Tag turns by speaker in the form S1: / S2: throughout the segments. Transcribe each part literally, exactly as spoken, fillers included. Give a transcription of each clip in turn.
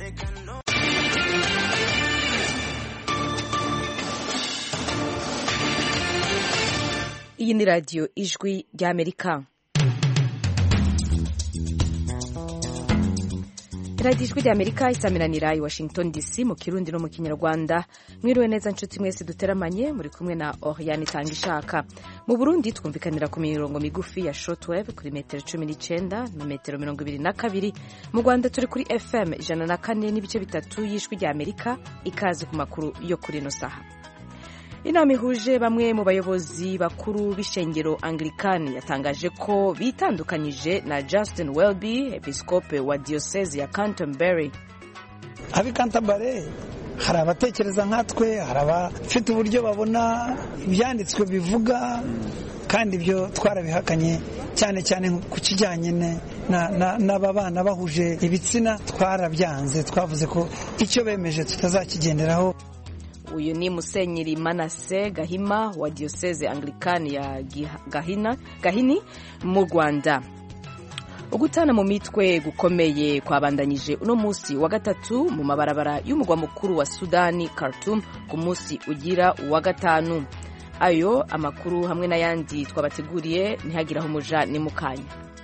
S1: Iyi ni radiyo ijwi ry'Amerika. radiyo ijwi ry'Amerika isaminanira i Washington D C mu Kirundi no mu Kinyarwanda. Mwiriwe neza nshuti mwese duteramanye, muri kumwe na Oriane Itangishaka. Mu Burundi twumvikanira ku mirongo migufi ya shortwave kuri metero cumi n'icenda na metero mirongo ibiri na kabiri. Mu Rwanda turi kuri F M ijana na kane n'ibice bitatu y'ijwi ry'Amerika. Ikaze ku makuru yo kuri ino saha. Inama ihuje bamwe mu bayobozi bakuru b'ishengero Anglikani yatangaje ko bitandukanyije na Justin Welby, episkope wa diocese ya Canterbury.
S2: Abi Canterbury hari abatekereza nkatwe, hari abafite uburyo babona ibyanditswe bivuga, kandi ibyo twarabihakanye, cyane cyane ku kijyanye n'ababana bahuje ibitsina twarabyanze. Twavuze ko icyo bemeje tutazakigenderaho.
S1: Uyu ni Musenyeri Manase Gahima wa diocese Anglikani ya Gahina, Gahini mu Rwanda. Ugutana mu mitwe gukomeye kwabandanyije uno musi wa gatatu mu mabarabara y'umugwa mukuru wa Sudani Khartoum ku musi ugira wa gatanu. Ayo amakuru hamwe n'ayandi twabateguriye ntihagiraho umuja ni mukanya.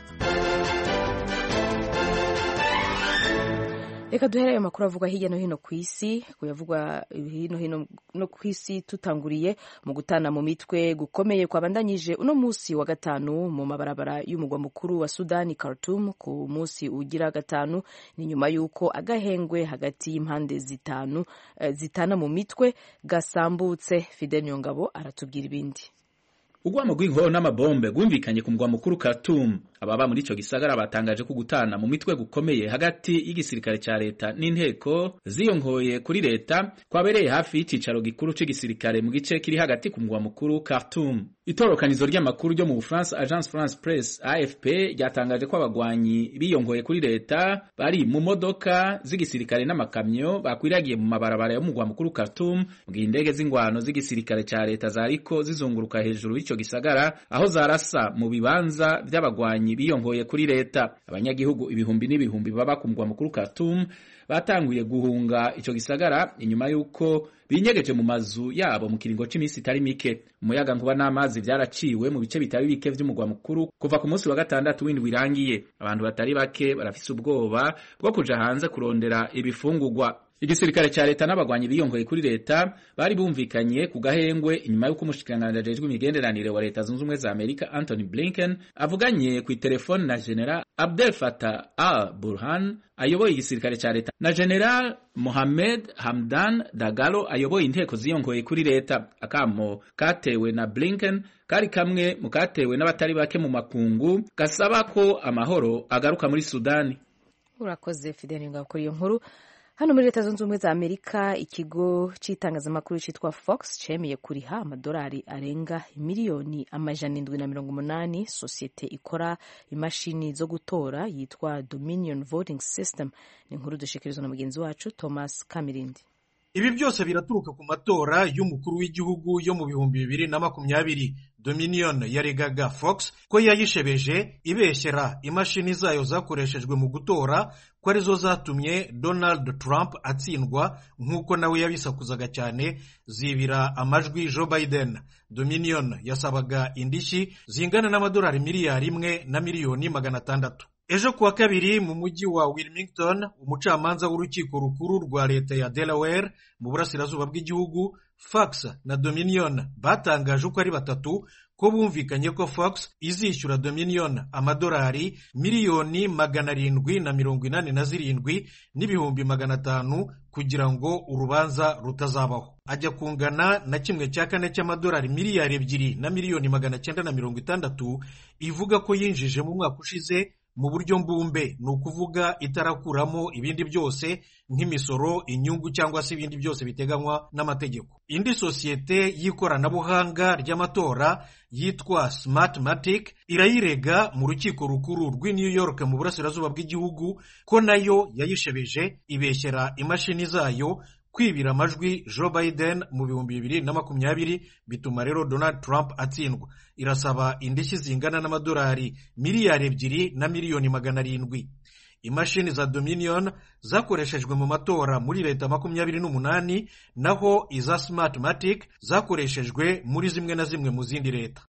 S1: Reka duhere ayo makuru avugwa hirya no hino ku isi, kuyavugwa hino hino no ku isi tutanguriye mu gutana mu mitwe gukomeye kwabandanyije uno musi wa gatanu mu mabarabara y'umugwa mukuru wa Sudani Khartoum ku musi ugira gatanu. Ni nyuma yuko agahengwe hagati y'impande zitanu zitana mu mitwe gasambutse. Fidel Nyongabo aratubwira ibindi.
S3: Ugwamo gw'inkoho n'amabombe gwumvikanye ku mugwa mukuru Khartoum. Ababa muri ico gisagara batangaje ko gutana mu mitwe gukomeye hagati y'igisirikare ca leta n'inteko ziyongoye kuri leta kwabereye hafi y'icicaro gikuru c'igisirikare mu gice kiri hagati ku mugwa mukuru Khartoum. Itorokanizo ry'amakuru ryo mu Bufaransa Agence France Presse A F P ryatangaje ko abagwanyi biyongoye kuri leta bari mu modoka z'igisirikare n'amakamyo bakwiragiye mu mabarabara yo mu mugwa mukuru Khartoum, mu gihe indege z'ingwano z'igisirikare ca leta zariko zizunguruka hejuru y'ico gisagara aho zarasa mu bibanza by'abagwanyi biyongoye kuri leta. Abanyagihugu ibihumbi n'ibihumbi baba ku mugwa mukuru Khartoum batanguye guhunga ico gisagara inyuma yuko binyegeje mu mazu yabo mu kiringo c'imisi itari mike. Umuyaga nkuba n'amazi vyaraciwe mu bice bitari bike vy'umugwa mukuru kuva ku munsi wa gatandatu w'indwi irangiye. Abantu batari bake barafise ubwoba bwo kuja hanze kurondera ibifungurwa. Igisirikare ca leta n'abagwanyi biyongoye kuri leta bari bumvikanye ku gahengwe inyuma y'uko umushikiranganji ajejwe imigenderanire wa leta zunze ubumwe za Amerika Anthony Blinken avuganye ku telefone na General Abdel Fattah al-Burhan ayoboye igisirikare ca leta na General Mohammed Hamdan Dagalo ayoboye inteko ziyongoye kuri leta. Akamo katewe na Blinken kari kamwe mu katewe n'abatari bake mu makungu gasaba ko amahoro agaruka muri Sudani.
S1: Urakoze Fidel Ngabo kuri iyo nkuru. Hano muri leta zunze ubumwe za Amerika ikigo c'itangazamakuru citwa Fox cemeye kuriha amadolari arenga miliyoni amajana indwi na mirongo umunani sosiyete ikora imashini zo gutora yitwa Dominion Voting System. Ni inkuru dushikirizwa na mugenzi wacu Thomas Kamirindi.
S4: Ibi byose biraturuka ku matora y'umukuru w'igihugu yo mu bihumbi bibiri na makumyabiri. Dominion yaregaga Fox ko yayishebeje ibeshyera imashini zayo zakoreshejwe mu gutora ko arizo zatumye Donald Trump atsindwa nk'uko nawe yabisakuzaga cyane, zibira amajwi Joe Biden. Dominion yasabaga indishyi zingana n'amadolari miliyari imwe na miliyoni magana atandatu. Ejo kuwa kabiri mu mujyi wa Wilmington, umucamanza w'urukiko rukuru rwa leta ya Delaware mu burasirazuba bw'igihugu, Fox na Dominion batangaje uko ari batatu ko bumvikanye ko Fox izishyura Dominion amadolari miliyoni magana arindwi na mirongo inani na zirindwi n'ibihumbi magana atanu kugira ngo urubanza rutazabaho. Ajya kungana na kimwe cya kane cy'amadolari miliyari ebyiri na miliyoni magana cyenda na mirongo itandatu ivuga ko yinjije mu mwaka ushize mu buryo mbumbe, ni ukuvuga itarakuramo ibindi byose nk'imisoro, inyungu cyangwa se ibindi byose biteganywa n'amategeko. Indi sosiyete y'ikoranabuhanga ry'amatora yitwa Smartmatic irayirega mu rukiko rukuru rw'i New York mu burasirazuba bw'igihugu ko nayo yayishebeje ibeshyera imashini zayo kwibira amajwi Joe Biden mu bihumbi bibiri na makumyabiri, bituma rero Donald Trump atsindwa. Irasaba indishyi zingana n'amadolari miliyari ebyiri na miliyoni magana arindwi. imashini za Dominion zakoreshejwe mu matora muri leta makumyabiri n'umunani naho iza Smartmatic zakoreshejwe muri zimwe na zimwe mu zindi leta.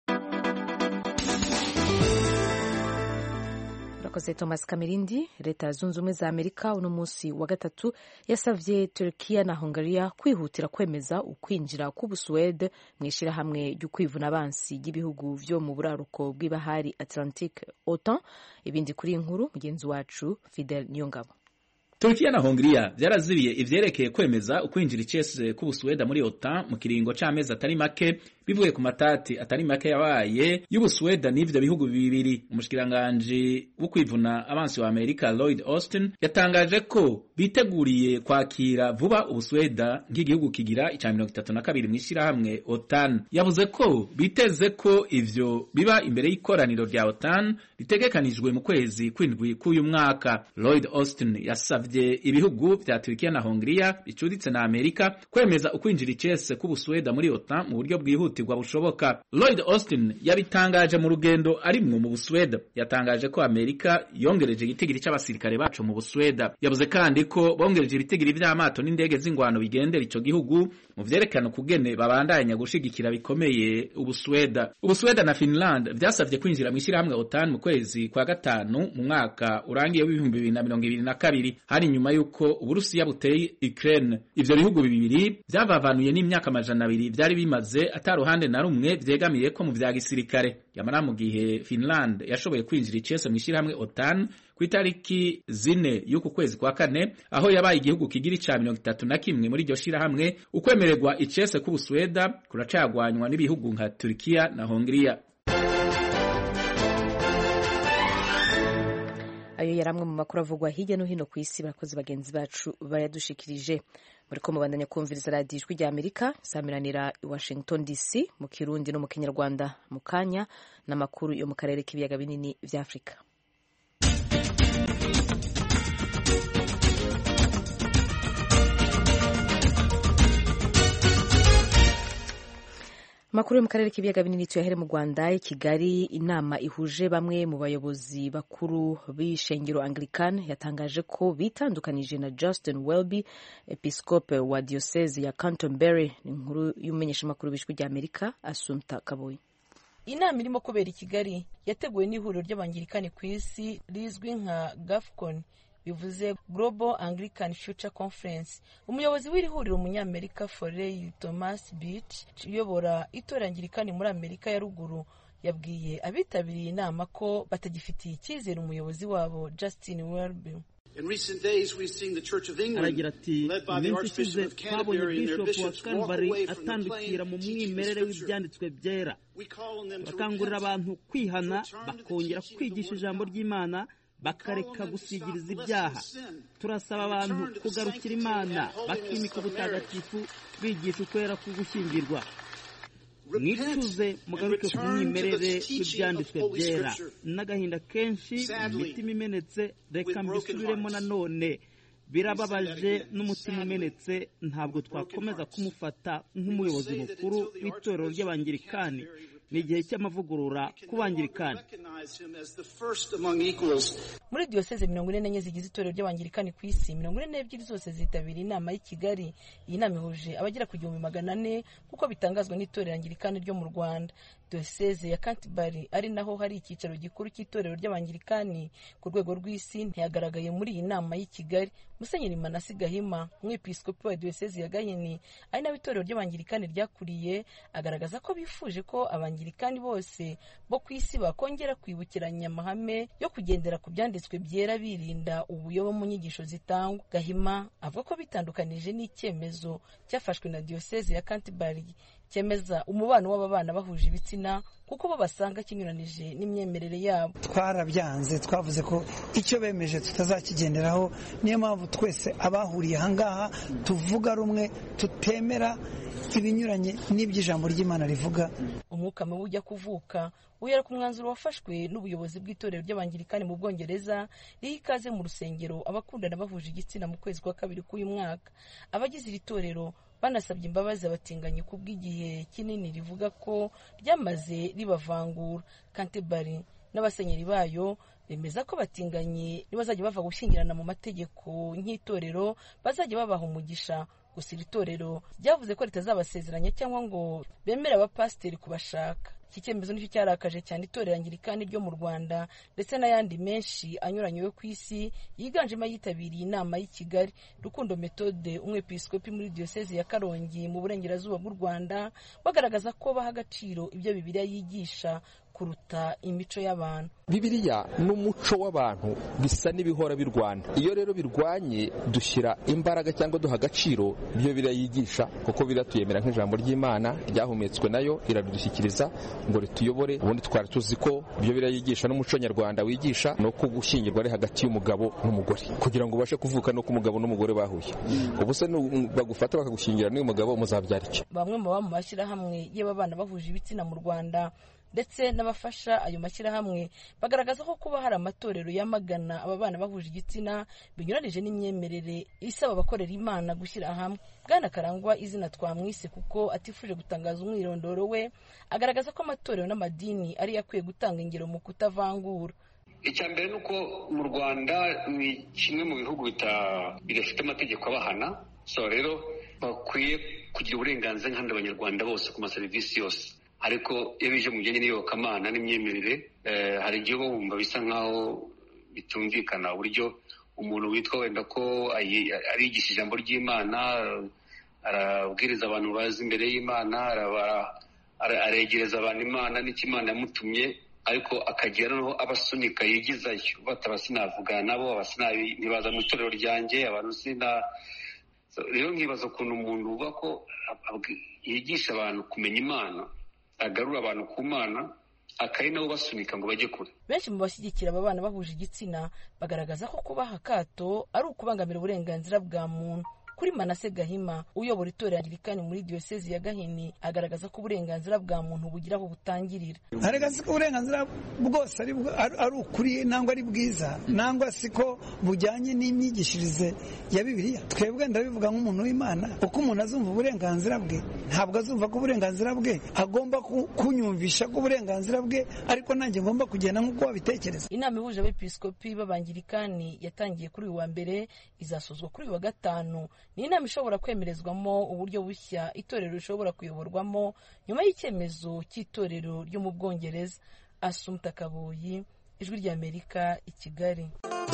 S1: Urakoze Thomas Kamirindi. Leta zunze ubumwe za Amerika uno munsi wa gatatu yasavye Turkiya na Hungariya kwihutira kwemeza ukwinjira k'Ubusuwede mu ishirahamwe ryo kwivuna abansi ry'ibihugu vyo mu buraruko bw'ibahari Atlantique OTAN. Ibindi kuri inkuru mugenzi wacu Fidel Niyongabo.
S3: Turkiya na Hongria vyarazibiye ivyerekeye kwemeza ukwinjira icese k'Ubusuweda muri OTAN mu kiringo c'amezi atari make bivuye ku matati atari make yabaye y'Ubusuweda n'ivyo bihugu bibiri. Umushikiranganje wo kwivuna abansi wa Amerika Lloyd Austin yatangaje ko biteguriye kwakira vuba Ubusuweda nk'igihugu kigira ica mirongo itatu na kabiri mu ishirahamwe OTAN. Yavuze ko biteze ko ivyo biba imbere y'ikoraniro rya OTAN ritegekanijwe mu kwezi kw'indwi k'uyu mwaka. Lloyd Austin yasavye ibihugu vya Turkiya na Hongria bicuditse na Amerika kwemeza ukwinjira icese k'Ubusuweda muri OTAN mu buryo bwihutirwa bushoboka. Lloyd Austin yabitangaje mu rugendo arimwo mu Busuweda. Yatangaje ko Amerika yongereje igitigiri c'abasirikare bacu mu Busuweda. Yavuze kandi ko bongereje ibitigiri vy'amato n'indege z'ingwano bigendera ico gihugu mu vyerekana kugene babandanya gushigikira bikomeye Ubusuweda. Ubusuweda na Finland vyasavye kwinjira mu ishirahamwe OTAN mu kwezi kwa gatanu mu mwaka urangiye w'ibihumbi bibiri na mirongo ibiri na kabiri, hari nyuma yuko Uburusiya buteye Ukraine. Ivyo bihugu bibiri vyavavanuye n'imyaka amajana abiri vyari bimaze ataruhande na rumwe vyegamiye ko mu vya gisirikare. Yamara mu gihe Finland yashoboye kwinjira icese mu ishirahamwe OTAN ku itariki zine y'uku kwezi kwa kane, aho yabaye igihugu kigira ica mirongo itatu na kimwe muri iryo shirahamwe, ukwemererwa icese k'Ubusuweda kuracagwanywa n'ibihugu nka Turkiya na Hongria.
S1: Ayo yaramwe mu makuru avugwa hirya no hino ku isi. Barakoze bagenzi bacu bayadushikirije. Muriko mubandanya kumviriza radiyo ijwi rya Amerika samiranira i Washington D C mu Kirundi no mu Kinyarwanda. Mu kanya n'amakuru yo mu karere k'ibiyaga binini vya Afrika. Makuru mu karere k'ibiyaga binini tuyahere mu Rwanda. I Kigali inama ihuje bamwe mu bayobozi bakuru b'ishengero Anglican yatangaje ko bitandukanije na Justin Welby, episcope wa diocese ya Canterbury. Inkuru y'umenyesha makuru b'ijwi rya Amerika Assumpta Kaboyi.
S5: Inama irimo kubera i Kigali yateguwe n'ihuriro ry'abangirikani ku isi rizwi nka GAFCON, bivuze Global Anglican Future Conference. Umuyobozi w'iri huriro umunyamerika Foley Thomas Beach uyobora itorero Anglikani muri Amerika ya ruguru yabwiye abitabiriye inama ko batagifitiye icyizere umuyobozi wabo Justin Welby.
S6: Aragira ati iminsi ishize twabonye Bishop wa Canterbury atandukira mu mwimerere w'ibyanditswe byera. Bakangurira abantu kwihana bakongera kwigisha ijambo ry'Imana bakareka gusigiriza ibyaha. Turasaba abantu kugarukira Imana bakimika ubutagatifu bigisha ukwera ku gushyingirwa. Mwicuze mugaruke ku mwimerere w'ibyanditswe byera. N'agahinda kenshi imitima imenetse, reka mbisubiremo nanone, birababaje n'umutima umenetse. Ntabwo twakomeza kumufata nk'umuyobozi mukuru w'itorero ry'abangirikani. Ni igihe cy'amavugurura ku bangirikani.
S5: Muri diocese mirongo ine n'enye zigize itorero ry'abangirikani ku isi, mirongo ine n'ebyiri zose zitabira inama y'i Kigali. Iyi nama ihuje abagera ku gihumbi magana ane kuko bitangazwa n'itorero Anglikani ryo mu Rwanda. Diocese ya Canterbury ari naho hari icyicaro gikuru cy'itorero ry'abangirikani ku rwego rw'isi ntiyagaragaye muri iyi nama y'i Kigali. Musenyeri Manasi Gahima, umwepiskopi wa diocese ya Gahini ari naho itorero ry'abangirikani ryakuriye, agaragaza ko bifuje ko abangirikani bose bo ku isi bakongera kwibukiranya amahame yo kugendera ku byanditswe byera birinda ubuyobe mu nyigisho zitangwa. Gahima avuga ko bitandukanije n'icyemezo cyafashwe na diocese ya Canterbury cyemeza umubano w'ababana bahuje ibitsina kuko bo basanga kinyuranije n'imyemerere yabo.
S2: Twarabyanze, twavuze ko icyo bemeje tutazakigenderaho. Niyo mpamvu twese abahuriye ahangaha tuvuga rumwe, tutemera ibinyuranye n'iby'ijambo ry'Imana rivuga.
S5: Umwuka mubi ujya kuvuka uyera ku mwanzuro wafashwe n'ubuyobozi bw'itorero ry'abangirikani mu Bwongereza riha ikaze mu rusengero abakundana bahuje igitsina mu kwezi kwa kabiri k'uyu mwaka. Abagize iri torero banasabye imbabazi abatinganyi kubw'igihe kinini rivuga ko ryamaze ribavangura. Canterbury n'abasenyeri bayo bemeza ko batinganye nibazajya bava gushyingirana mu mategeko nk'itorero bazajya babaha umugisha. Gusa iri torero ryavuze ko ritazabasezeranya cyangwa ngo bemere abapasiteri kubashaka. Iki cyemezo nicyo cyarakaje cyane itorero Anglikani ryo mu Rwanda ndetse n'ayandi menshi anyuranye yo ku isi yiganjemo yitabiriye inama y'i Kigali. Rukundo Methode, umwepiskopi muri Diocese ya Karongi mu burengerazuba bw'u Rwanda, bagaragaza ko baha agaciro ibyo Bibiliya yigisha kuruta imico y'abantu.
S7: Bibiliya n'umuco w'abantu bisa n'ibihora birwana. Iyo rero birwanye dushyira imbaraga cyangwa duha agaciro ibyo Bibiliya yigisha, kuko biratuyemera nk'ijambo ry'Imana ryahumetswe nayo iradushyikiriza ngo rituyobore. Ubundi twari tuzi ko ibyo Bibiliya yigisha n'umuco nyarwanda wigisha no ko gushyingirwa ari hagati y'umugabo n'umugore, kugira ngo ubashe kuvuka no ku mugabo n'umugore bahuye. Ubu se bagufata bakagushyingira n'uyu mugabo muzabyara iki? Bamwe
S5: mu bamu mashyirahamwe y'abana bahuje ibitsina mu Rwanda ndetse n'abafasha ayo mashyirahamwe bagaragaza ko kuba hari amatorero yamagana aba bana bahuje igitsina binyuranije n'imyemerere isaba abakorera Imana gushyira hamwe. Bwana Karangwa izina twamwise kuko atifuje gutangaza umwirondoro we, agaragaza ko amatorero n'amadini ari yakwiye gutanga ingero mu kutavangura.
S8: Icya mbere ni uko mu Rwanda ni kimwe mu bihugu bidafite amategeko abahana, so rero bakwiye kugira uburenganzira nk'abandi Abanyarwanda bose ku maserivisi yose. Ariko iyo bije mu bijyanye n'iyobokamana n'imyemerere, hari igihe uba wumva bisa nk'aho bitumvikana uburyo umuntu witwa wenda ko arigisha ijambo ry'Imana, arabwiriza abantu bazi imbere y'Imana, aregereza abantu Imana n'icyo Imana yamutumye, ariko akagira noneho abasunika yigizayo bataba sinavuga nabo, abasinabi ntibaza mu itorero ryanjye, abantu sina. Rero nkibaza ukuntu umuntu uvuga ko yigisha abantu kumenya Imana, agarura abantu ku Mana, akari nabo basunika ngo bajye kure.
S5: Benshi mu bashyigikira aba bana bahuje igitsina bagaragaza ko kubaha akato ari ukubangamira uburenganzira bwa muntu. Kuri Manase Gahima uyobora itorero Anglikani muri Diocese ya Gahini, agaragaza ko uburenganzira bwa muntu bugira aho butangirira.
S2: Agaragaza ko uburenganzira bwose ari ari ukuri nangwa ari bwiza, nangwa siko bujyanye n'imyigishirize ya Bibiliya. Twebwe ndabivuga nk'umuntu w'Imana, uko umuntu azumva uburenganzira bwe ntabwo azumva ko uburenganzira bwe agomba kunyumvisha ko uburenganzira bwe ariko nanjye ngomba kugenda nk'uko wabitekereza.
S5: Inama ihuje abepiskopi b'Abanglikani yatangiye kuri uyu wa mbere, izasozwa kuri uyu wa gatanu. Ni inama ishobora kwemerezwamo uburyo bushya itorero rishobora kuyoborwamo nyuma y'icyemezo cy'itorero ryo mu Bwongereza. Assumpta Kaboyi, Ijwi ry'Amerika, i Kigali.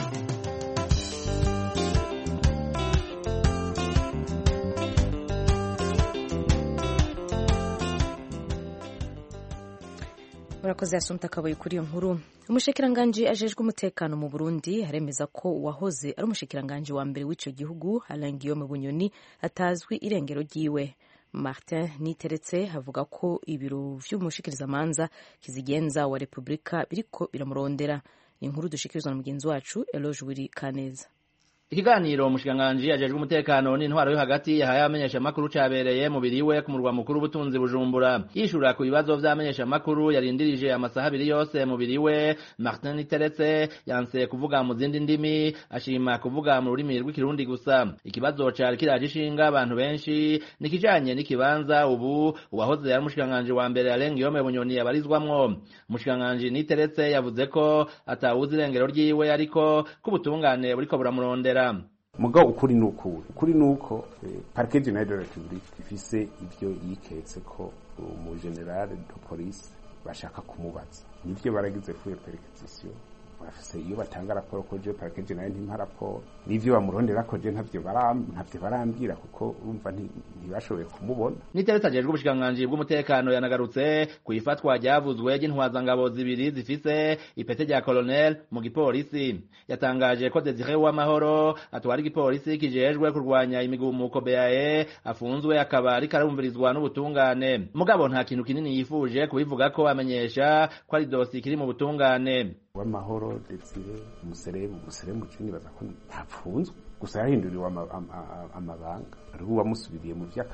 S1: Murakoze Assumpta Kaboyi kuri iyo nkuru. Umushikiranganji ajejwe umutekano mu Burundi aremeza ko uwahoze ari umushikiranganji wa mbere w'ico gihugu Alain Guillaume Bunyoni atazwi irengero ryiwe. Martin Niteretse avuga ko ibiro vy'umushikirizamanza kizigenza wa Republika biriko biramurondera. Inkuru dushikirizwa na mugenzi wacu Eloge Wiri Kaneza.
S9: Ikiganiro umushikiranganji ajejwe umutekano n'intwaro yo hagati yahaye amenyesha makuru cabereye mu biriwe ku murwa mukuru butunzi Bujumbura. Yishura ku bibazo vy'amenyesha makuru yarindirije amasaha abiri yose mu biriwe, Martin Niteretse yanse kuvuga mu zindi ndimi, ashima kuvuga mu rurimi rw'ikirundi gusa. Ikibazo cari kiraje ishinga abantu benshi nikijanye n'ikibanza ubu uwahoze ari umushikiranganji wa mbere Alain Guillaume Bunyoni yabarizwamwo. Umushikiranganji Niteretse yavuze ko atawuzi irengero ryiwe ariko kubutungane buriko buramurondera.
S10: Mugabo ukuri nuko ukuri nuko Parquet General de la République ifise ibyo yiketse ko mu general de police bashaka kumubaza. Nivyo baragize fuye perquisition. Bafise iyo batanga raporo ko je Parquet General ntimpa raporo. Nivyo bamurondera ko je ntavyo baram ntavyo barambira kuko urumva ntibashoboye kumubona.
S9: Niteretse ajejwe ubushikiranganji bw'umutekano yanagarutse ku ifatwa ryavuzwe ry'intwazangabo zibiri zifise ipete rya colonel mu gipolisi. Yatangaje ko Desire Uwamahoro atwara igipolisi kijejwe kurwanya imigumuko B A E afunzwe akaba ari karumvirizwa n'ubutungane. Mugabo nta kintu kinini yifuje kubivuga ko amenyesha ko ari dosi kiri mu butungane.
S10: Uwamahoro Desire umuseremu umuseremu cini baza ko ntapfunzwe gusa yahinduriwe amabanga ari uwamusubiriye mu vy'akazi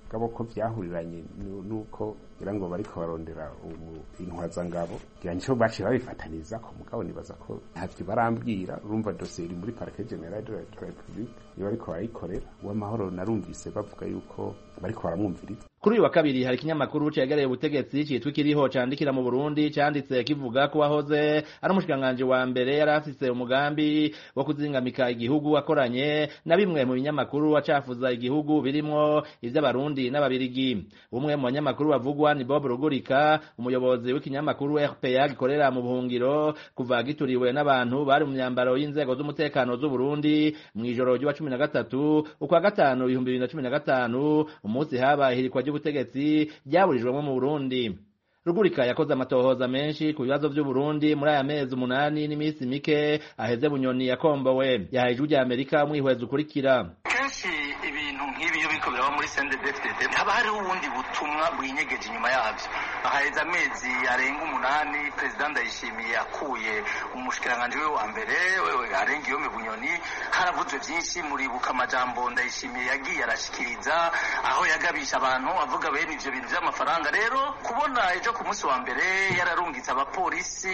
S10: gabo ko byahuriranye nuko ngira ngo bariko barondera intwazangabo ngira nico baciye babifataniza ko mugabo nibaza ko ntavyo barambwira urumva dossier iri muri Parquet General de la République iyo bariko barayikorera uw'amahoro narumvise bavuga yuko bariko baramwumviriza.
S9: Kuri uyu wa kabiri hari ikinyamakuru cegereye ubutegetsi citwa Ikiriho candikira mu Burundi canditse kivuga ko wahoze ari umushikanganje wa mbere yari afise umugambi wo kuzingamika igihugu akoranye na bimwe mu binyamakuru acafuza igihugu birimwo ivy'abarundi n'ababirigi. Umwe mu banyamakuru bavugwa ni Bob Rugurika, umuyobozi w'ikinyamakuru R P A gikorera mu buhungiro kuva gituriwe n'abantu bari mu myambaro y'inzego z'umutekano z'u Burundi mw'ijoro rya cumi na gatatu ukwa gatanu ibihumbi bibiri na cumi na gatanu umunsi haba hirikwa ry'ubutegetsi ryaburijwemo mu Burundi. Rugurika yakoze amatohoza menshi ku bibazo by'u Burundi muri aya mezi umunani n'imisi mike aheze Bunyoni yakombowe. Yahaye ijwi rya Amerika umwihwezo ukurikira.
S11: Kenshi ibintu nk'ibi iyo biriko biraba muri C N D D F D D haba hariho ubundi butumwa bwinyegeje inyuma yavyo. Ahaheze amezi arenga umunani President Ndayishimiye akuye umushikiranganje we wa mbere wewe arenga iyo Bunyoni haravuzwe byinshi muribuka amajambo Ndayishimiye yagiye arashikiriza aho yagabisha abantu avuga bene ivyo bintu by'amafaranga. Rero kubona ejo ku munsi wa mbere yararungitse abapolisi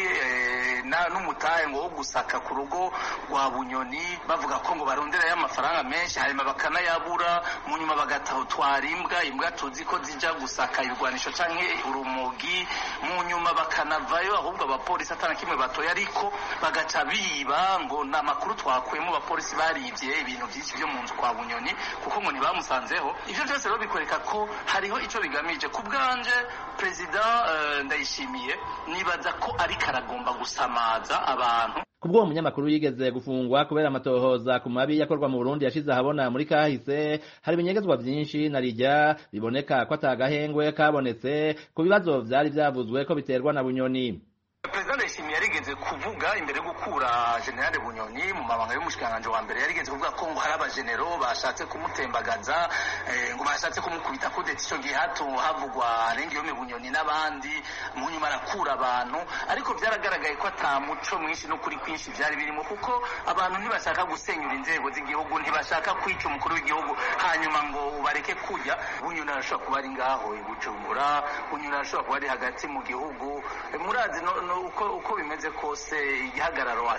S11: e, na n'umutahe ngo wo gusaka ku rugo rwa Bunyoni bavuga ko ngo barondera y'amafaranga menshi hanyuma bakanayabura mu nyuma bagataho twarimbwa imbwa tuzi ko zija gusaka irwanisho canke urumogi mu nyuma bakanavayo ahubwo abapolisi atana kimwe batoya ariko bagaca biba ngo na makuru twakuyemo abapolisi barivye ibintu byinshi byo mu nzu kwa Bunyoni kuko ngo ntibamusanzeho. Ivyo byose rero bikwereka ko hariho ico bigamije ku bwanje Perezida uh, Ndayishimiye nibaza ko ari karagomba gusamaza abantu.
S9: Kubwo umunyamakuru yigeze gufungwa kubera amatohoza ku mabi yakorwa mu Burundi yashize ahabona muri kahise hari binyegezwa byinshi narijya biboneka ko atagahengwe kabonetse ku bibazo byari byavuzwe ko biterwa na Bunyoni.
S11: Perezida Ndayishimiye yarigeze kuvuga imbere gukura General Bunyoni mu mabanga y'umushikanganje wa mbere yarigeze kuvuga ko ngo hari abagenero bashatse kumutembagaza eh, ngo bashatse kumukubita kudeta ico gihe hato havugwa arenga yo Bunyoni n'abandi mu nyuma arakura abantu ariko byaragaragaye ko atamuco mwinshi no kuri kwinshi byari birimo kuko abantu ntibashaka gusenyura inzego z'igihugu ntibashaka kwica umukuru w'igihugu hanyuma ngo bareke kujya Bunyoni arashobora kuba ari ngaho i Bujumbura Bunyoni arashobora kuba ari hagati mu gihugu e, murazi no, no uko uko bimeze kose igihagararo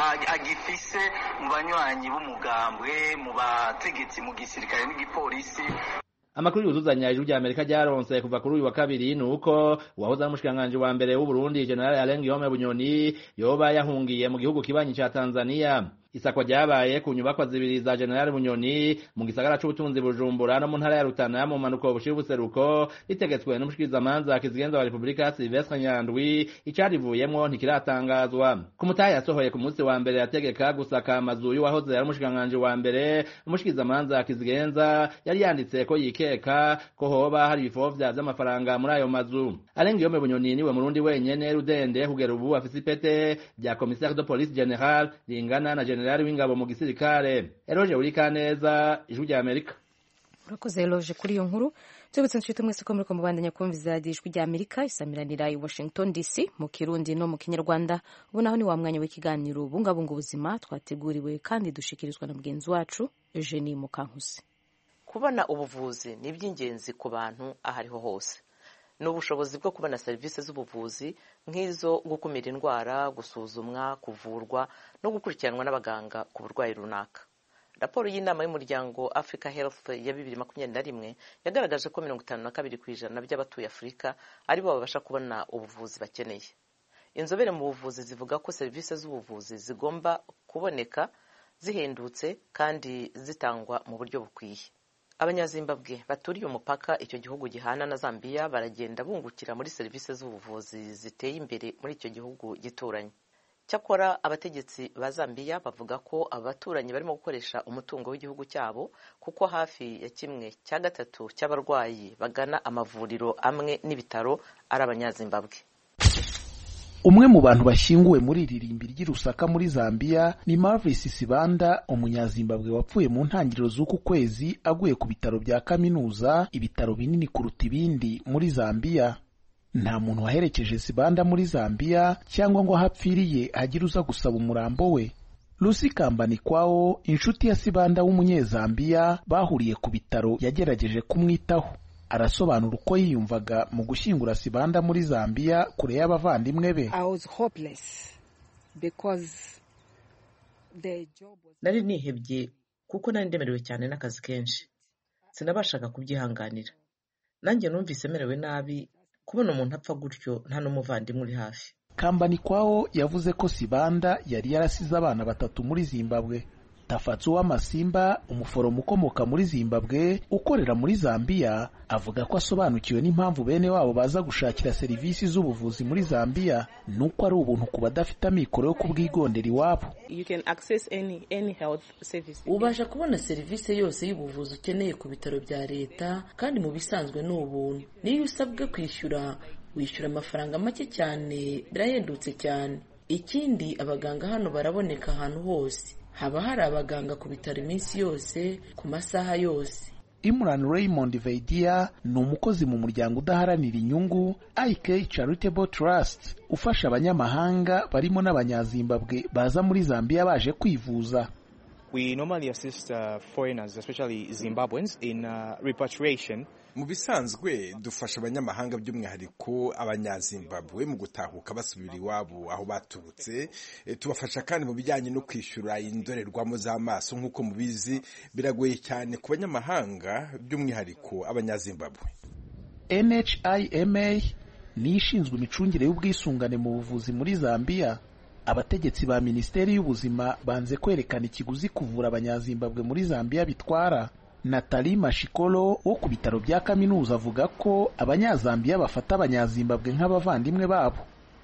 S11: agifise mu banywanyi b'umugambwe mu bategetsi mu gisirikare n'igipolisi.
S9: Amakuru yuzuzanya ijwi rya Amerika ryaronse kuva kuri uyu wa kabiri nuko uwahoze ari umushikanganje wa mbere w'u Burundi General Alain Guillaume Bunyoni yoba yahungiye mu gihugu kibanyi ca Tanzania. Isakwa ryabaye ku nyubakwa zibiri za General Bunyoni mu gisagara c'ubutunzi Bujumbura no mu ntara ya Rutana mu manuko bushira ubuseruko ritegetswe n'umushikirizamanza kizigenza wa Republika Sylvestre Nyandwi icarivuyemwo ntikiratangazwa. Ku mutahe yasohoye ku munsi wa mbere yategeka gusaka amazu y'uwahoze ari umushikanganje wa mbere umushikirizamanza kizigenza yari yanditse ko yikeka ko hoba hari ibifovya vy'amafaranga muri ayo mazu. Alain Guillaume Bunyoni niwe murundi wenyene rudende kugera ubu afise ipete rya Commissaire de Police General ringana na General w'ingabo mu gisirikare. Eloge Urikaneza, ijwi rya Amerika.
S1: Urakoze Eloge kuri iyo nkuru. Tubutse nshuti mwese ko muri ko mubandanya kumviza ijwi rya Amerika isamiranira i Washington D C mu Kirundi no mu Kinyarwanda. Ubu naho ni wa mwanya w'ikiganiro bungabunga ubuzima twateguriwe kandi dushikirizwa na mugenzi wacu Eugenie Mukankusi.
S12: Kubona ubuvuzi ni iby'ingenzi ku bantu ahariho hose. N'ubushobozi bwo kubona serivisi z'ubuvuzi nk'izo gukumira indwara, gusuzumwa, kuvurwa no gukurikiranwa n'abaganga ku burwayi runaka. Raporo y'inama y'umuryango Africa Health ya bibiri makumyabiri na rimwe yagaragaje ko mirongo itanu na kabiri ku ijana by'abatuye Afurika ari bo babasha kubona ubuvuzi bakeneye. Inzobere mu buvuzi zivuga ko serivisi z'ubuvuzi zigomba kuboneka zihendutse kandi zitangwa mu buryo bukwiye. Abanyazimbabwe baturiye umupaka icyo gihugu gihana na Zambia baragenda bungukira muri serivisi z'ubuvuzi ziteye imbere muri icyo gihugu gituranye. Cyakora abategetsi ba Zambia bavuga ko abaturanyi barimo gukoresha umutungo w'igihugu cyabo kuko hafi ya kimwe cya gatatu cy'abarwayi bagana amavuriro amwe n'ibitaro ari abanyazimbabwe.
S13: Umwe mu bantu bashyinguwe muri iri rimbi ry'Irusaka muri Zambia ni Marvis Sibanda, umunyazimbabwe wapfuye mu ntangiriro z'uku kwezi aguye ku bitaro bya kaminuza, ibitaro binini kuruta ibindi muri Zambia. Nta muntu waherekeje Sibanda muri Zambia cyangwa ngo hapfiriye agira uza gusaba umurambo we. Lucy Kambanikwawo, inshuti ya Sibanda w'umunyezambiya bahuriye ku bitaro, yagerageje kumwitaho. Arasobanura uko yiyumvaga mu gushyingura Sibanda muri Zambiya kure y'abavandimwe be.
S12: Nari nihebye kuko nari ndemerewe cyane n'akazi kenshi, sinabashaga kubyihanganira. Nanjye numvise merewe nabi kubona umuntu apfa gutyo nta n'umuvandimwe uri hafi.
S13: Kambanikwawo yavuze ko Sibanda yari yarasize abana batatu muri Zimbabwe. Tafatsuwa Masimba, umuforomo ukomoka muri Zimbabwe ukorera muri Zambiya, avuga ko asobanukiwe n'impamvu bene wabo baza gushakira serivisi z'ubuvuzi muri Zambiya, nuko ari ubuntu ku badafite amikoro yo kubwigondera iwabo.
S5: Ubasha kubona serivisi yose y'ubuvuzi ukeneye ku bitaro bya leta, kandi mu bisanzwe ni ubuntu. Niyo usabwe kwishyura, wishyura amafaranga make cyane, birahendutse cyane. Ikindi, abaganga hano baraboneka ahantu hose. Haba hari abaganga ku bitaro iminsi yose, ku masaha yose.
S13: Imran Raymond Veidia ni umukozi mu muryango udaharanira inyungu I K Charitable Trust, ufasha abanyamahanga barimo n'abanyazimbabwe baza muri Zambiya baje kwivuza.
S14: We normally assist uh, foreigners, especially Zimbabweans, in uh, repatriation.
S15: Mu bisanzwe dufasha abanyamahanga by'umwihariko abanyazimbabwe mu gutahuka basubira iwabo aho baturutse. E, tubafasha kandi mu bijyanye no kwishyura indorerwamo z'amaso. Nk'uko mubizi biragoye cyane ku banyamahanga by'umwihariko abanyazimbabwe.
S13: N H I M A ni ishinzwe imicungire y'ubwisungane mu buvuzi muri Zambiya. Abategetsi ba Minisiteri y'Ubuzima banze kwerekana ikiguzi kuvura abanyazimbabwe muri Zambiya bitwara. Natali Mashikolo wo ku bitaro bya kaminuza avuga ko abanyazambiya bafata abanyazimbabwe nk'abavandimwe babo.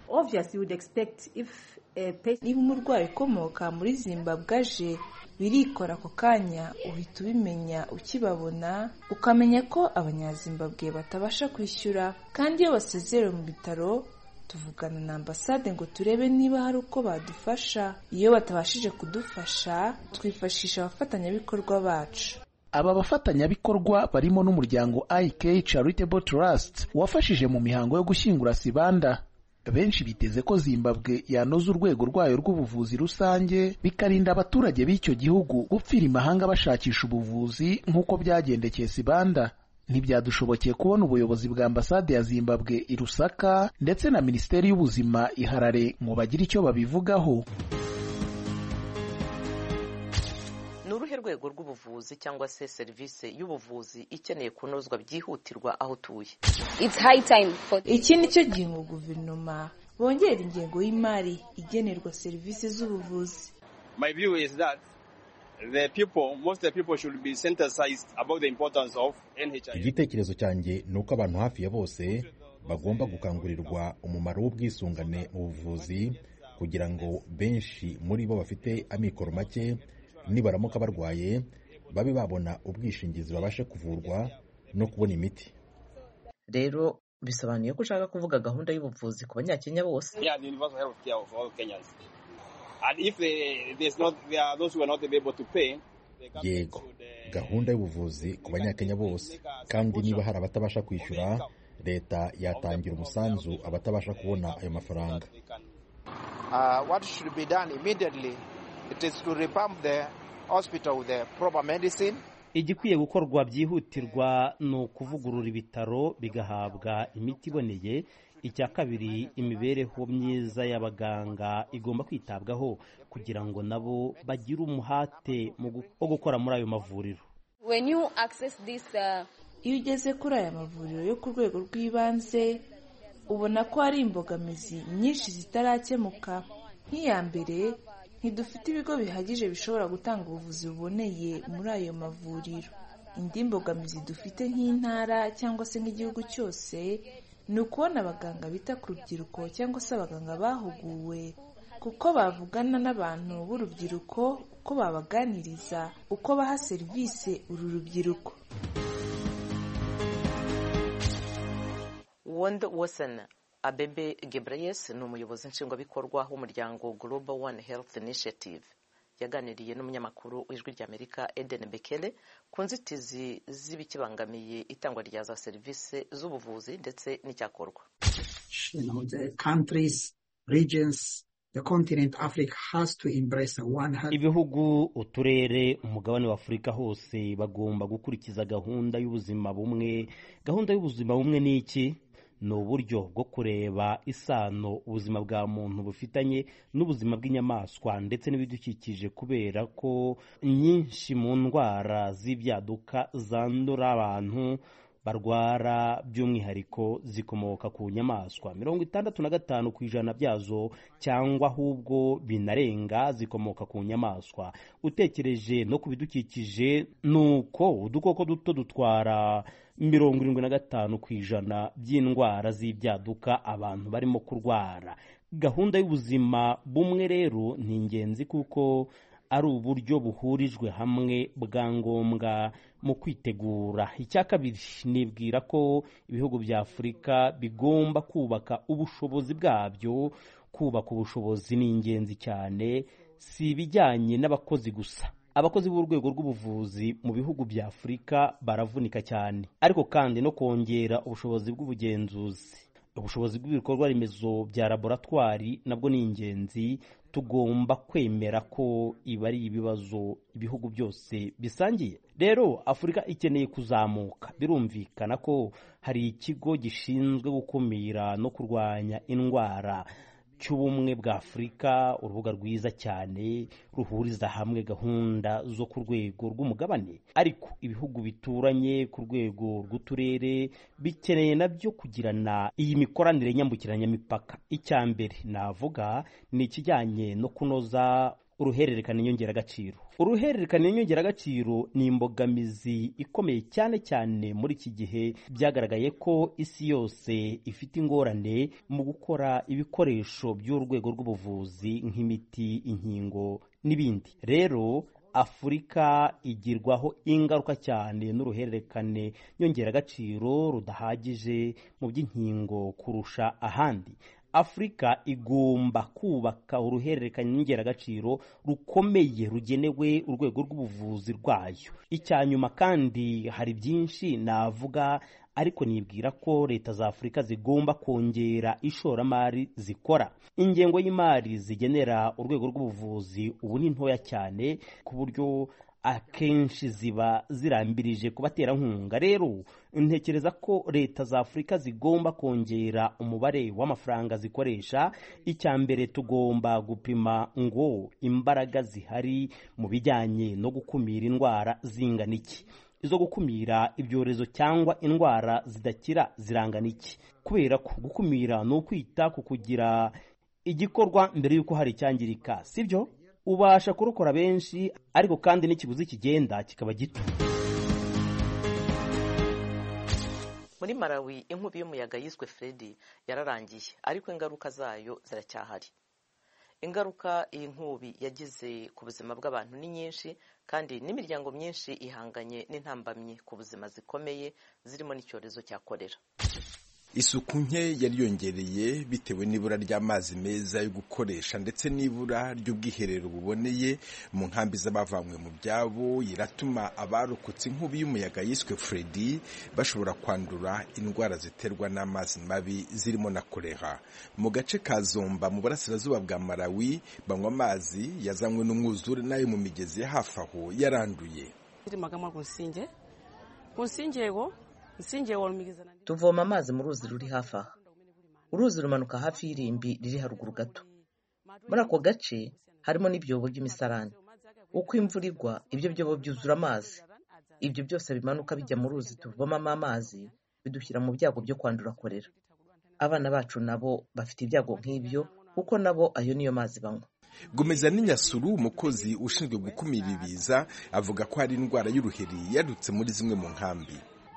S16: Niba umurwayi ukomoka muri Zimbabwe aje, birikora ako kanya, uhita ubimenya ukibabona, ukamenya ko abanyazimbabwe batabasha kwishyura. Kandi iyo basezerewe mu bitaro, tuvugana na ambasade ngo turebe niba hari uko badufasha. Iyo batabashije kudufasha, twifashisha abafatanyabikorwa bacu.
S13: Aba bafatanyabikorwa barimo n'umuryango I K Charitable Trust wafashije mu mihango yo gushyingura Sibanda. Benshi biteze ko Zimbabwe yanoza urwego rwayo rw'ubuvuzi rusange, bikarinda abaturage b'icyo gihugu gupfira imahanga bashakisha ubuvuzi nk'uko byagendekeye Sibanda. Ntibyadushobokeye kubona ubuyobozi bwa ambasade ya Zimbabwe i Lusaka ndetse na Minisiteri y'Ubuzima i Harare ngo bagire icyo babivugaho.
S12: Nuruhe rwego rw'ubuvuzi cyangwa se serivisi y'ubuvuzi ikeneye kunozwa byihutirwa aho tuye?
S16: Iki ni cyo gihe ngo guverinoma bongera ingengo y'imari igenerwa serivisi z'ubuvuzi.
S17: My view is that the people, most of the people should be sensitized about the importance of N H I M.
S18: Igitekerezo cyanjye ni uko abantu hafi ya bose bagomba gukangurirwa umumaro w'ubwisungane mu buvuzi, kugira ngo benshi muri bo bafite amikoro make nibaramuka barwaye babe babona ubwishingizi babashe kuvurwa no kubona imiti.
S12: Rero bisobanuye ko ushaka kuvuga gahunda y'ubuvuzi ku banyakenya bose?
S17: Yeah, the universal health care of all Kenyans. And if they, there's not, there are those who are not able to pay,
S18: yego, gahunda y'ubuvuzi ku banyakenya bose, kandi niba hari abatabasha kwishyura, leta yatangira umusanzu abatabasha kubona ayo mafaranga.
S19: Uh, what should be done immediately, it is to revamp the hospital with the proper medicine.
S6: Igikwiye gukorwa byihutirwa ni ukuvugurura ibitaro bigahabwa imiti iboneye. Icya kabiri, imibereho myiza y'abaganga igomba kwitabwaho kugira ngo nabo bagire umuhate wo gukora muri ayo mavuriro.
S16: When you access this, uh, iyo ugeze kuri aya mavuriro yo ku rwego rw'ibanze, ubona ko hari imbogamizi nyinshi zitarakemuka. Nk'iya mbere, ntidufite ibigo bihagije bishobora gutanga ubuvuzi buboneye muri ayo mavuriro. Indi mbogamizi dufite nk'intara cyangwa se nk'igihugu cyose ni ukubona abaganga bita ku rubyiruko cyangwa se abaganga bahuguwe, kuko bavugana n'abantu b'urubyiruko, uko babaganiriza, uko baha serivisi uru rubyiruko.
S12: Wanda Wasana Abebe Gebreyes ni umuyobozi nshingwabikorwa w'umuryango Global One Health Initiative. Yaganiriye n'umunyamakuru w'Ijwi ry'Amerika Eden Bekele ku nzitizi z'ibikibangamiye itangwa rya za serivisi z'ubuvuzi ndetse n'icyakorwa.
S20: You know, the countries, regions The continent Africa has to embrace a one health.
S21: Ibihugu, uturere, umugabane wa Afurika hose bagomba gukurikiza gahunda y'ubuzima bumwe. Gahunda y'ubuzima bumwe ni iki? Ni uburyo bwo kureba isano ubuzima bwa muntu bufitanye n'ubuzima bw'inyamaswa ndetse n'ibidukikije, kubera ko nyinshi mu ndwara z'ibyaduka zandura abantu barwara by'umwihariko zikomoka ku nyamaswa. mirongo itandatu na gatanu ku ijana byazo cyangwa ahubwo binarenga zikomoka ku nyamaswa. Utekereje no ku bidukikije, nuko udukoko duto dutwara mirongo irindwi na gatanu ku ijana by'indwara z'ibyaduka abantu barimo kurwara. Gahunda y'ubuzima bumwe rero ni ingenzi kuko ari uburyo buhurijwe hamwe bwa ngombwa mu kwitegura. Icya kabiri, nibwira ko ibihugu bya Afurika bigomba kubaka ubushobozi bwabyo. Kubaka ubushobozi ni ingenzi cyane, si ibijyanye n'abakozi gusa. Abakozi b'urwego rw'ubuvuzi mu bihugu bya Afurika baravunika cyane, ariko kandi no kongera ubushobozi bw'ubugenzuzi, ubushobozi bw'ibikorwa remezo bya laboratwari nabwo ni ingenzi. Tugomba kwemera ko ibi ari ibibazo ibihugu byose bisangiye. Rero Afurika ikeneye kuzamuka. Birumvikana ko hari ikigo gishinzwe gukumira no kurwanya indwara cy'ubumwe bwa Afurika, urubuga rwiza cyane ruhuriza hamwe gahunda zo ku rwego rw'umugabane. Ariko ibihugu bituranye ku rwego rw'uturere bikeneye nabyo kugirana iyi mikoranire nyambukiranyamipaka. Icya mbere navuga ni ikijyanye no kunoza uruhererekane nyongeragaciro. Uruhererekane nyongeragaciro ni imbogamizi ikomeye cyane cyane muri iki gihe. Byagaragaye ko isi yose ifite ingorane mu gukora ibikoresho by'urwego rw'ubuvuzi nk'imiti, inkingo n'ibindi. Rero Afurika igirwaho ingaruka cyane n'uruhererekane nyongeragaciro rudahagije mu by'inkingo kurusha ahandi. Afurika igomba kubaka uruhererekane nyongeragaciro rukomeye rugenewe urwego rw'ubuvuzi rwayo. Icyanyuma kandi hari byinshi navuga, ariko nibwira ko leta za Afurika zigomba kongera ishoramari zikora. Ingengo y'imari zigenera urwego rw'ubuvuzi ubu ni ntoya cyane ku buryo akenshi ziba zirambirije kubatera nkunga. Rero ntekereza ko leta za Afurika zigomba kongera umubare w'amafaranga zikoresha. Icya mbere, tugomba gupima ngo imbaraga zihari mu bijyanye no gukumira indwara zingana iki. Izo gukumira ibyorezo cyangwa indwara zidakira zirangana iki? Kubera ko gukumira ni ukwita ku kugira igikorwa mbere y'uko hari icyangirika, sibyo? Ubasha kurokora benshi, ariko kandi n'ikiguzi kigenda kikaba gito.
S12: Muri Malawi inkubi y'umuyaga yiswe Freddy yararangiye, ariko ingaruka zayo ziracyahari. Ingaruka iyi nkubi yagize ku buzima bw'abantu ni nyinshi, kandi n'imiryango myinshi ihanganye n'intambamyi ku buzima zikomeye zirimo n'icyorezo cya kolera.
S15: Isuku nke yariyongereye bitewe n'ibura ry'amazi meza yo gukoresha ndetse n'ibura ry'ubwiherero buboneye mu nkambi z'abavanywe mu byabo. Iratuma abarokotse inkubi y'umuyaga yiswe Freddy bashobora kwandura indwara ziterwa n'amazi mabi zirimo na kolera. Mu gace ka Zomba mu burasirazuba bwa Malawi banywa amazi yazanywe n'umwuzure nayo mu migezi ya hafi aho yaranduye.
S12: Tuvoma amazi mu ruzi ruri hafi aha. Uruzi rumanuka hafi y'irimbi riri haruguru gato. Muri ako gace harimo n'ibyobo by'imisarani. Uko imvura igwa, ibyo byobo byuzura amazi. Ibyo byose bimanuka bijya mu ruzi tuvomamo amazi, bidushyira mu byago byo kwandura kolera. Abana bacu nabo bafite ibyago nk'ibyo kuko nabo ayo niyo mazi banywa.
S15: Gomeza Ninyasuru, umukozi ushinzwe gukumira ibiza, avuga ko hari indwara y'uruheri yadutse muri zimwe mu nkambi.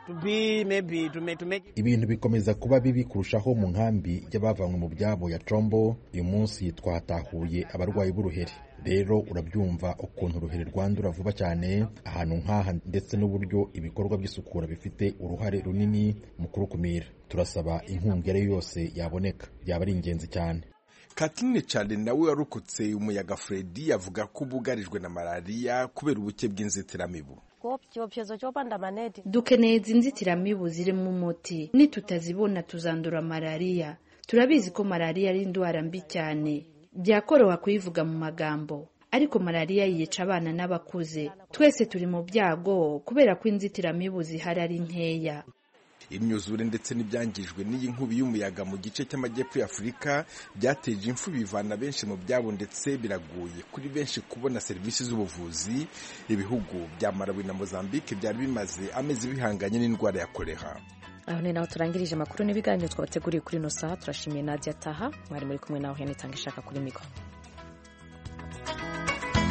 S18: Ibintu bikomeza kuba bibi kurushaho mu nkambi y'abavanywe mu byabo ya Chombo. Uyu munsi twahatahuye abarwayi b'uruheri. Rero urabyumva ukuntu uruheri rwandura vuba cyane ahantu nk'aha, ndetse n'uburyo ibikorwa by'isukura bifite uruhare runini mu kurukumira. Turasaba inkunga yose yaboneka, byaba ari ingenzi cyane.
S15: Katine Chale nawe warokotse umuyaga Freddy avuga ko bugarijwe na malaria kubera ubuke bw'inzitiramibu.
S22: Dukeneye inzitiramibu zirimo umuti, nitutazibona tuzandura malaria. Turabizi ko malaria ari indwara mbi cyane. byakoroha kuyivuga mu magambo, ariko malariya yica abana n'abakuze. Twese turi mu byago kubera ko inzitiramibu zihari ari nkeya.
S15: imyuzure ndetse n'ibyangijwe n'iyi nkubi y'umuyaga mu gice cy'amajyepfo ya Afurika byateje impfu bivana benshi mu byabo, ndetse biragoye kuri benshi kubona serivisi z'ubuvuzi. Ibihugu bya Malawi na Mozambique byari bimaze amezi bihanganye n'indwara ya kolera.
S1: aho ni naho turangirije amakuru n'ibiganiro twabateguriye kuri ino saha. Turashimiye Nadia Taha mwari muri kumwe nawe Henry Tangishaka kuri mikoro.